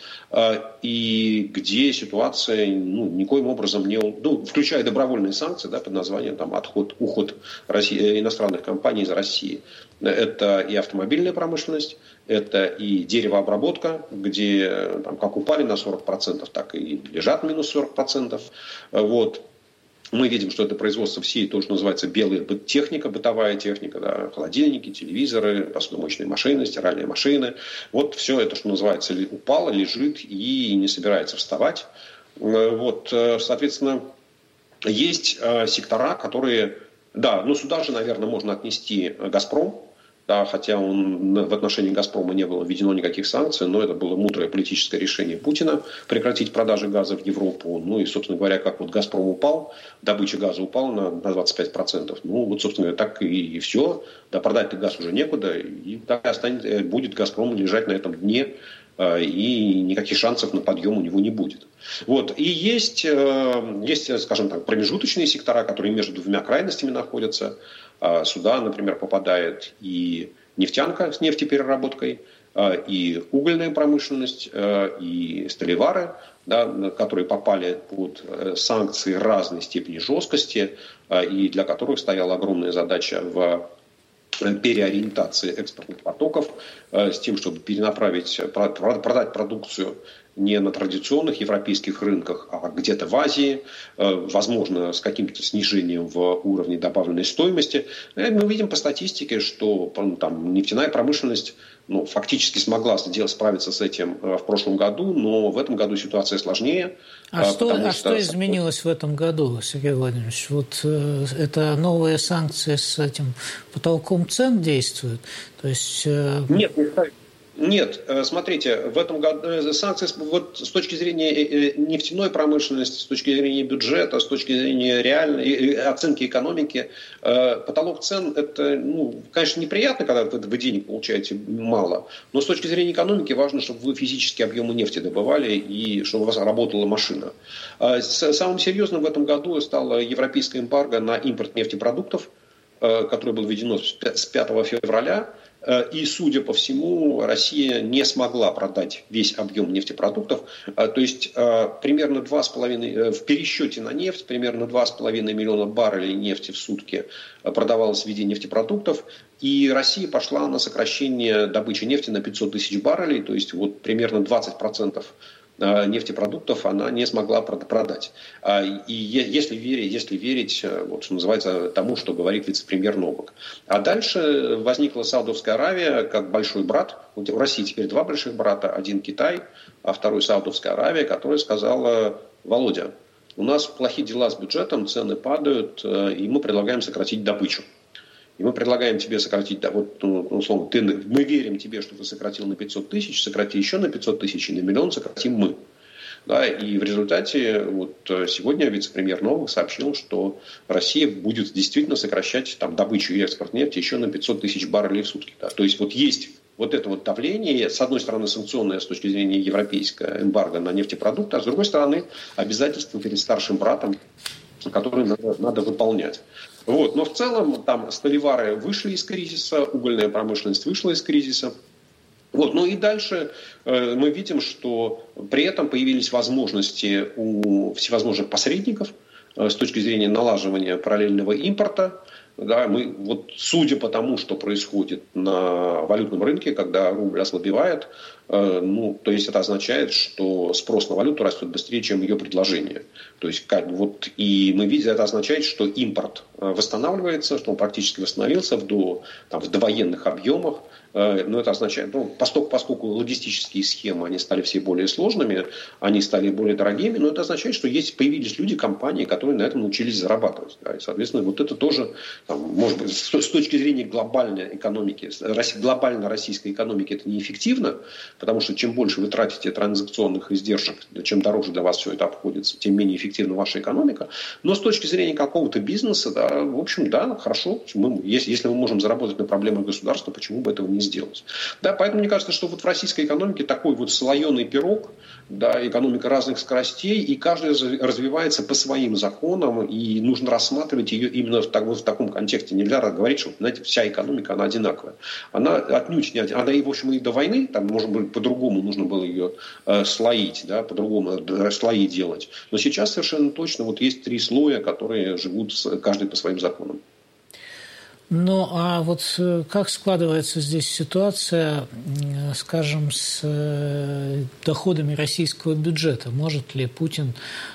и где ситуация никоим образом не… включая добровольные санкции, под названием уход иностранных компаний из России. Это и автомобильная промышленность, это и деревообработка, где как упали на 40%, так и лежат минус 40%. Мы видим, что это производство всей, то, что называется белая техника, бытовая техника, холодильники, телевизоры, посудомоечные машины, стиральные машины. Все это, что называется, упало, лежит и не собирается вставать. Соответственно, есть сектора, которые… сюда же, наверное, можно отнести «Газпром». Хотя в отношении «Газпрома» не было введено никаких санкций, но это было мудрое политическое решение Путина прекратить продажи газа в Европу. И, собственно говоря, как «Газпром» упал, добыча газа упала на 25%. Собственно говоря, так и все. Продать-то газ уже некуда, и так будет «Газпром» лежать на этом дне, и никаких шансов на подъем у него не будет. И есть, скажем так, промежуточные сектора, которые между двумя крайностями находятся. Сюда, например, попадает и нефтянка с нефтепереработкой, и угольная промышленность, и сталевары, которые попали под санкции разной степени жесткости, и для которых стояла огромная задача в переориентации экспортных потоков с тем, чтобы продать продукцию не на традиционных европейских рынках, а где-то в Азии, возможно, с каким-то снижением в уровне добавленной стоимости. Мы видим по статистике, что нефтяная промышленность фактически смогла справиться с этим в прошлом году, но в этом году ситуация сложнее. Что изменилось в этом году, Сергей Владимирович? Это новые санкции с этим потолком цен действуют? То есть… Нет, Нет, смотрите, в этом году санкции вот с точки зрения нефтяной промышленности, с точки зрения бюджета, с точки зрения реальной оценки экономики, потолок цен это, конечно, неприятно, когда вы денег получаете мало, но с точки зрения экономики важно, чтобы вы физические объемы нефти добывали и чтобы у вас работала машина. Самым серьезным в этом году стало европейское эмбарго на импорт нефтепродуктов, которое было введено с 5 февраля. И, судя по всему, Россия не смогла продать весь объем нефтепродуктов. То есть, примерно 2,5, в пересчете на нефть, примерно 2,5 миллиона баррелей нефти в сутки продавалось в виде нефтепродуктов. И Россия пошла на сокращение добычи нефти на 500 тысяч баррелей. То есть, вот примерно 20% нефтепродуктов она не смогла продать. И если верить вот, что называется, тому, что говорит вице-премьер Новак. А дальше возникла Саудовская Аравия как большой брат. У России теперь два больших брата. Один Китай, а второй Саудовская Аравия, которая сказала: Володя, у нас плохие дела с бюджетом, цены падают, и мы предлагаем сократить добычу. И мы предлагаем тебе сократить, вот, условно, мы верим тебе, что ты сократил на 500 тысяч, сократи еще на 500 тысяч, и на миллион сократим мы. Да, и в результате вот, сегодня вице-премьер Новак сообщил, что Россия будет действительно сокращать там, добычу и экспорт нефти еще на 500 тысяч баррелей в сутки. Да. То есть вот есть вот это вот давление, с одной стороны санкционное с точки зрения европейского эмбарго на нефтепродукты, а с другой стороны обязательства перед старшим братом, которые надо выполнять. Вот. Но в целом там сталевары вышли из кризиса, угольная промышленность вышла из кризиса. Вот. Ну и дальше мы видим, что при этом появились возможности у всевозможных посредников с точки зрения налаживания параллельного импорта. Да, мы, вот, судя по тому, что происходит на валютном рынке, когда рубль ослабевает, то есть это означает, что спрос на валюту растет быстрее, чем ее предложение. То есть, и мы видим, это означает, что импорт восстанавливается, что он практически восстановился в довоенных объемах. Но это означает, поскольку логистические схемы они стали все более сложными, они стали более дорогими, но это означает, что появились люди, компании, которые на этом научились зарабатывать. Да, и, соответственно, вот это тоже, может быть, с точки зрения глобальной экономики, глобально российской экономики это неэффективно, потому что чем больше вы тратите транзакционных издержек, чем дороже для вас все это обходится, тем менее эффективна ваша экономика. Но с точки зрения какого-то бизнеса, да, в общем, да, хорошо, если мы можем заработать на проблемах государства, почему бы этого не сделать. Да, поэтому мне кажется, что вот в российской экономике такой вот слоеный пирог, да, экономика разных скоростей, и каждая развивается по своим законам, и нужно рассматривать ее именно в таком контексте. Нельзя говорить, что, знаете, вся экономика, она одинаковая. Она отнюдь не одинаковая. Она, и, в общем, и до войны, там, может быть, по-другому нужно было ее слоить, да, по-другому слои делать. Но сейчас совершенно точно вот есть три слоя, которые живут каждый по своим законам. Ну, а вот как складывается здесь ситуация, скажем, с доходами российского бюджета? Может ли Путин,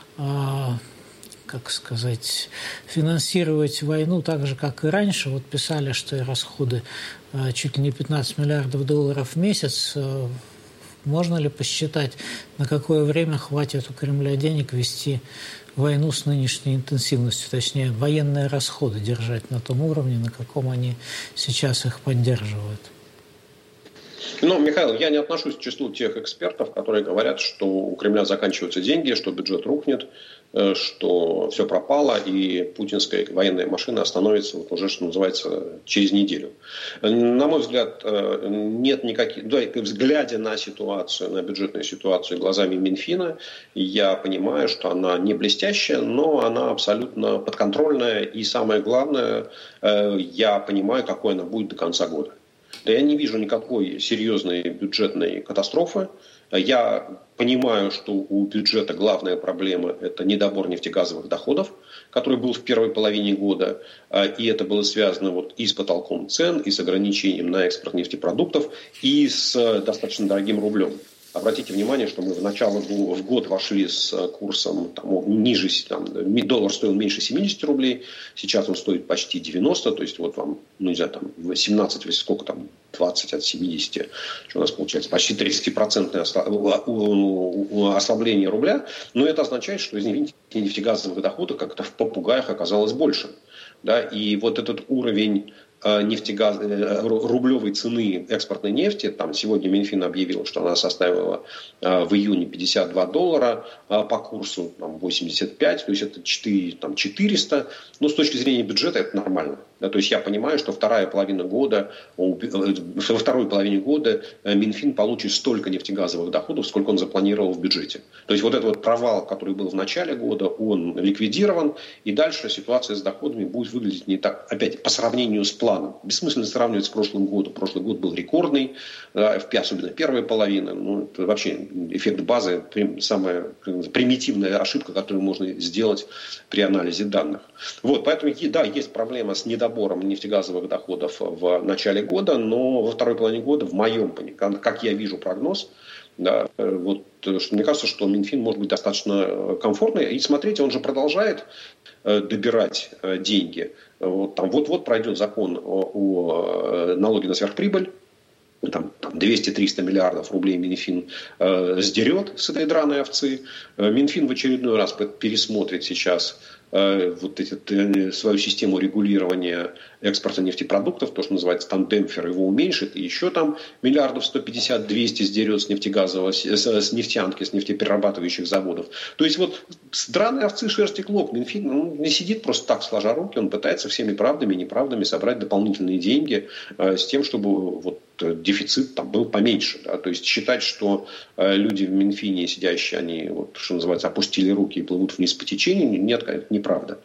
финансировать войну так же, как и раньше? Вот писали, что и расходы чуть ли не 15 миллиардов долларов в месяц. Можно ли посчитать, на какое время хватит у Кремля денег вести войну с нынешней интенсивностью, точнее, военные расходы держать на том уровне, на каком они сейчас их поддерживают? Михаил, я не отношусь к числу тех экспертов, которые говорят, что у Кремля заканчиваются деньги, что бюджет рухнет, что все пропало, и путинская военная машина остановится уже, что называется, через неделю. На мой взгляд, нет никаких... Глядя на ситуацию, на бюджетную ситуацию глазами Минфина, я понимаю, что она не блестящая, но она абсолютно подконтрольная, и самое главное, я понимаю, какой она будет до конца года. Я не вижу никакой серьезной бюджетной катастрофы. Я понимаю, что у бюджета главная проблема – это недобор нефтегазовых доходов, который был в первой половине года. И это было связано и с потолком цен, и с ограничением на экспорт нефтепродуктов, и с достаточно дорогим рублем. Обратите внимание, что мы в год вошли с курсом ниже, доллар стоил меньше 70 рублей, сейчас он стоит почти 90, то есть вот вам, 17, сколько там, 20 от 70, что у нас получается, почти 30% ослабление рубля, но это означает, что, извините, нефтегазовых доходов как-то в попугаях оказалось больше. Да, и вот этот уровень рублевой цены экспортной нефти. Там сегодня Минфин объявил, что она составила в июне $52 по курсу, там 85, то есть это 400. Но с точки зрения бюджета это нормально. Да, то есть я понимаю, что во второй половине года Минфин получит столько нефтегазовых доходов, сколько он запланировал в бюджете. То есть вот этот вот провал, который был в начале года, он ликвидирован, и дальше ситуация с доходами будет выглядеть не так, опять по сравнению с планом. Бессмысленно сравнивать с прошлым годом. Прошлый год был рекордный, особенно первая половина. Ну, это вообще эффект базы, самая примитивная ошибка, которую можно сделать при анализе данных. Вот, поэтому, да, есть проблема с недобором нефтегазовых доходов в начале года, но во второй половине года, в моем понимании, как я вижу прогноз, да, вот, что мне кажется, что Минфин может быть достаточно комфортный. И смотрите, он же продолжает добирать деньги. Вот пройдет закон о налоге на сверхприбыль. Там 200-300 миллиардов рублей Минфин сдерет с этой драной овцы. Минфин в очередной раз пересмотрит сейчас свою систему регулирования экспорта нефтепродуктов, то, что называется там демпфер, его уменьшит, и еще там миллиардов 150-200 сдерет с нефтянки, с нефтеперерабатывающих заводов. То есть вот с драной овцы шерсти клок. Минфин не сидит просто так сложа руки, он пытается всеми правдами и неправдами собрать дополнительные деньги с тем, чтобы дефицит там был поменьше. Да? То есть считать, что люди в Минфине сидящие, они, что называется, опустили руки и плывут вниз по течению, нет, это неправда.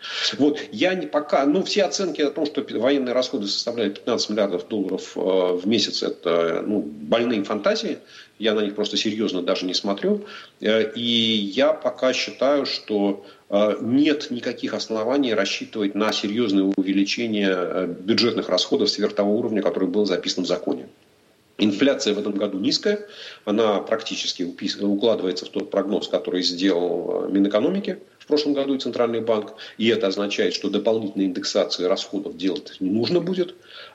Все оценки о том, что военные расходы составляют $15 миллиардов в месяц, это больные фантазии. Я на них просто серьезно даже не смотрю. И я пока считаю, что нет никаких оснований рассчитывать на серьезное увеличение бюджетных расходов сверх того уровня, который был записан в законе. Инфляция в этом году низкая, она практически укладывается в тот прогноз, который сделал Минэкономики в прошлом году и Центральный банк. И это означает, что дополнительной индексации расходов делать не нужно будет.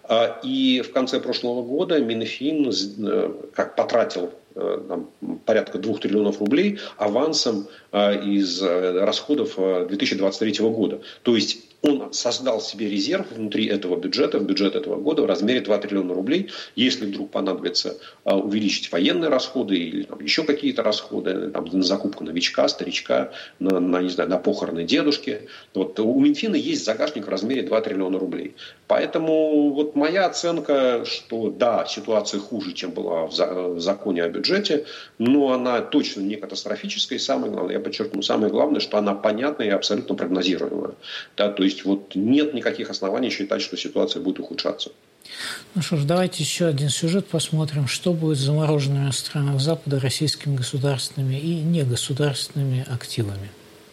И в конце прошлого года Минфин потратил порядка 2 триллионов рублей авансом из расходов 2023 года. То есть он создал себе резерв внутри этого бюджета, в бюджет этого года в размере 2 триллиона рублей. Если вдруг понадобится увеличить военные расходы или еще какие-то расходы на закупку новичка, старичка, на похороны дедушки. У Минфина есть загашник в размере 2 триллиона рублей. Поэтому моя оценка, что да, ситуация хуже, чем была в законе о бюджете, но она точно не катастрофическая. И самое главное, я подчеркну, самое главное, что она понятная и абсолютно прогнозируемая. Да, то есть нет никаких оснований считать, что ситуация будет ухудшаться. Ну что ж, давайте еще один сюжет посмотрим, что будет с замороженными в странах Запада российскими государственными и негосударственными активами.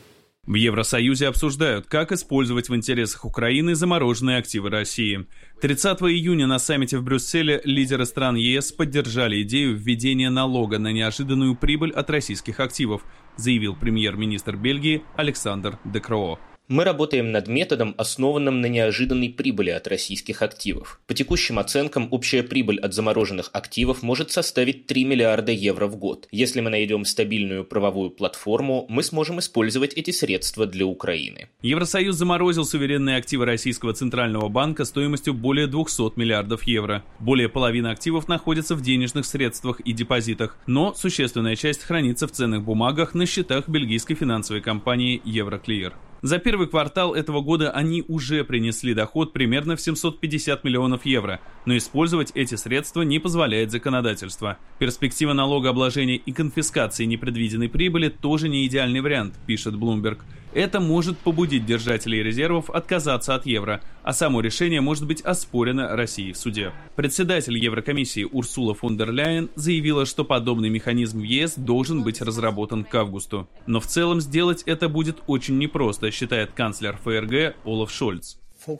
В Евросоюзе обсуждают, как использовать в интересах Украины замороженные активы России. 30 июня на саммите в Брюсселе лидеры стран ЕС поддержали идею введения налога на неожиданную прибыль от российских активов, заявил премьер-министр Бельгии Александр Де Кроо. Мы работаем над методом, основанным на неожиданной прибыли от российских активов. По текущим оценкам, общая прибыль от замороженных активов может составить 3 миллиарда евро в год. Если мы найдем стабильную правовую платформу, мы сможем использовать эти средства для Украины. Евросоюз заморозил суверенные активы Российского Центрального банка стоимостью более 200 миллиардов евро. Более половины активов находятся в денежных средствах и депозитах, но существенная часть хранится в ценных бумагах на счетах бельгийской финансовой компании Евроклир. За первый квартал этого года они уже принесли доход примерно в 750 миллионов евро, но использовать эти средства не позволяет законодательство. Перспектива налогообложения и конфискации непредвиденной прибыли тоже не идеальный вариант, пишет Bloomberg. Это может побудить держателей резервов отказаться от евро, а само решение может быть оспорено Россией в суде. Председатель Еврокомиссии Урсула фон дер Ляйен заявила, что подобный механизм в ЕС должен быть разработан к августу. Но в целом сделать это будет очень непросто, считает канцлер ФРГ Олаф Шольц.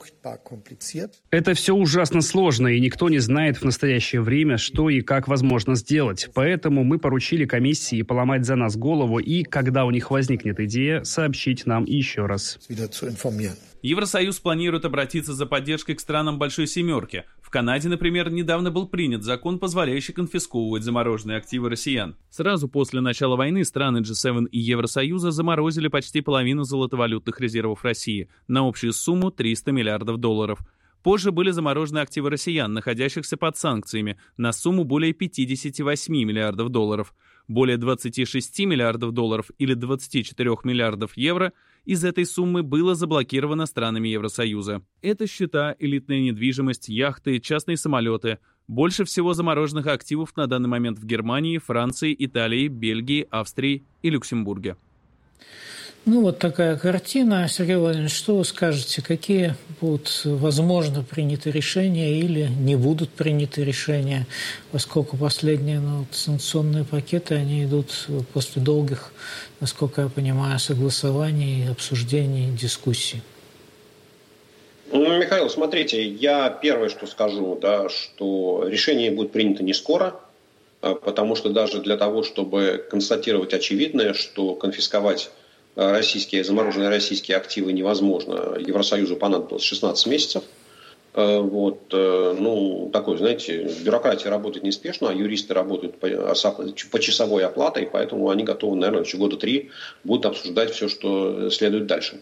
Это все ужасно сложно, и никто не знает в настоящее время, что и как возможно сделать. Поэтому мы поручили комиссии поломать за нас голову и, когда у них возникнет идея, сообщить нам еще раз. Евросоюз планирует обратиться за поддержкой к странам Большой Семерки. В Канаде, например, недавно был принят закон, позволяющий конфисковывать замороженные активы россиян. Сразу после начала войны страны G7 и Евросоюза заморозили почти половину золотовалютных резервов России на общую сумму $300 миллиардов. Позже были заморожены активы россиян, находящихся под санкциями, на сумму более 58 миллиардов долларов. Более 26 миллиардов долларов или 24 миллиардов евро из этой суммы было заблокировано странами Евросоюза. Это счета, элитная недвижимость, яхты, частные самолеты. Больше всего замороженных активов на данный момент в Германии, Франции, Италии, Бельгии, Австрии и Люксембурге. Ну, вот такая картина. Сергей Владимирович, что вы скажете? Какие будут, возможно, приняты решения или не будут приняты решения, поскольку последние санкционные пакеты, они идут после долгих, насколько я понимаю, согласований, обсуждений, дискуссий? Михаил, смотрите, я первое, что скажу, да, что решение будет принято не скоро, потому что даже для того, чтобы констатировать очевидное, что конфисковать замороженные российские активы невозможно, Евросоюзу понадобилось 16 месяцев. Вот, такой, знаете, бюрократия работает неспешно, а юристы работают по часовой оплатой, поэтому они готовы, наверное, еще года 3 будут обсуждать все, что следует дальше.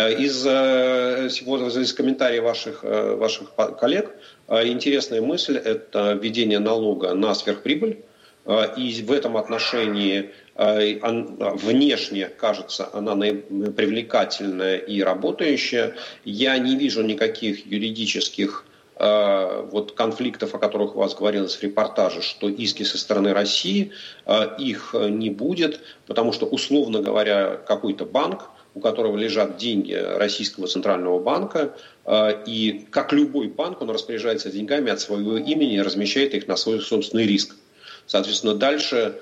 Из комментариев ваших коллег интересная мысль – это введение налога на сверхприбыль. И в этом отношении внешне, кажется, она привлекательная и работающая. Я не вижу никаких юридических конфликтов, о которых у вас говорилось в репортаже, что иски со стороны России, их не будет, потому что, условно говоря, какой-то банк, у которого лежат деньги Российского центрального банка, и как любой банк, он распоряжается деньгами от своего имени и размещает их на свой собственный риск. Соответственно, дальше,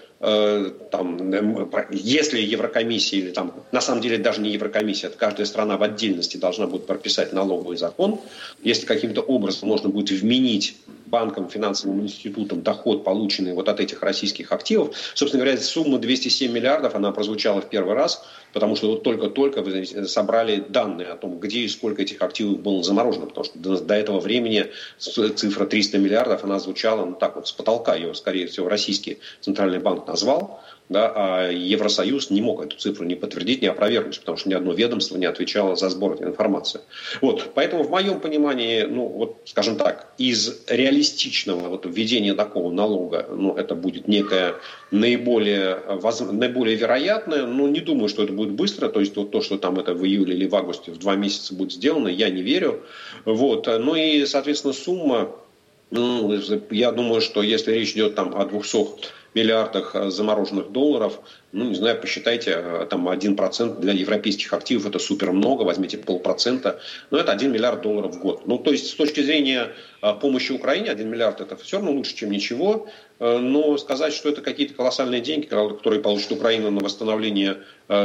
если Еврокомиссия, или на самом деле даже не Еврокомиссия, каждая страна в отдельности должна будет прописать налоговый закон, если каким-то образом можно будет вменить банкам, финансовым институтам доход, полученный вот от этих российских активов. Собственно говоря, сумма 207 миллиардов, она прозвучала в первый раз, потому что вот только-только вы собрали данные о том, где и сколько этих активов было заморожено, потому что до этого времени цифра 300 миллиардов, она звучала с потолка, ее, скорее всего, Российский центральный банк назвал, да, а Евросоюз не мог эту цифру ни подтвердить, ни опровергнуть, потому что ни одно ведомство не отвечало за сбор этой информации. Поэтому в моем понимании, скажем так, из реалистичного введения такого налога, это будет некое наиболее вероятное, но не думаю, что это будет быстро, то есть то, что там это в июле или в августе в 2 месяца будет сделано, я не верю. И, соответственно, сумма, я думаю, что если речь идет о 200 миллиардах замороженных долларов, посчитайте, 1% для европейских активов это супер много, возьмите 0,5%, это 1 миллиард долларов в год. То есть с точки зрения помощи Украине 1 миллиард это все равно лучше, чем ничего, но сказать, что это какие-то колоссальные деньги, которые получит Украина на восстановление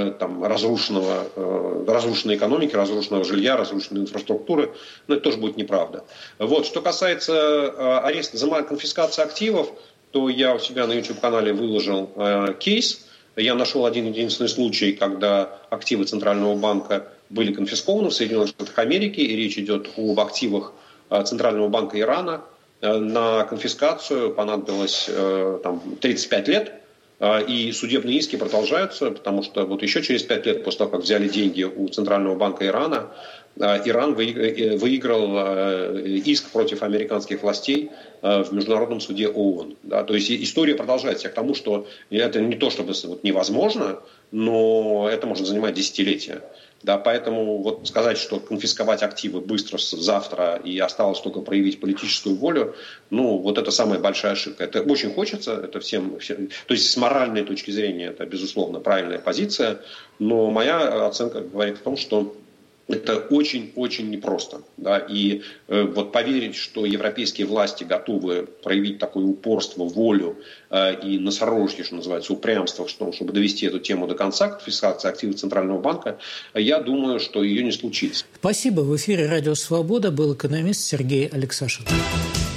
разрушенной экономики, разрушенного жилья, разрушенной инфраструктуры, это тоже будет неправда. Что касается ареста, конфискации активов, то я у себя на YouTube-канале выложил кейс. Я нашел один единственный случай, когда активы Центрального банка были конфискованы в Соединенных Штатах Америки, и речь идет об активах Центрального банка Ирана. На конфискацию понадобилось 35 лет, и судебные иски продолжаются, потому что еще через 5 лет после того, как взяли деньги у Центрального банка Ирана, Иран выиграл иск против американских властей в Международном суде ООН. Да? То есть история продолжается. Я к тому, что это не то, чтобы невозможно, но это может занимать десятилетия. Да? Поэтому сказать, что конфисковать активы быстро завтра и осталось только проявить политическую волю, это самая большая ошибка. Это очень хочется, это всем. То есть с моральной точки зрения это, безусловно, правильная позиция, но моя оценка говорит о том, что это очень-очень непросто. Да? И поверить, что европейские власти готовы проявить такое упорство, волю и носорожье, что называется, упрямство, чтобы довести эту тему до конца, конфискации активов Центрального банка, я думаю, что ее не случится. Спасибо. В эфире «Радио Свобода» был экономист Сергей Алексашин.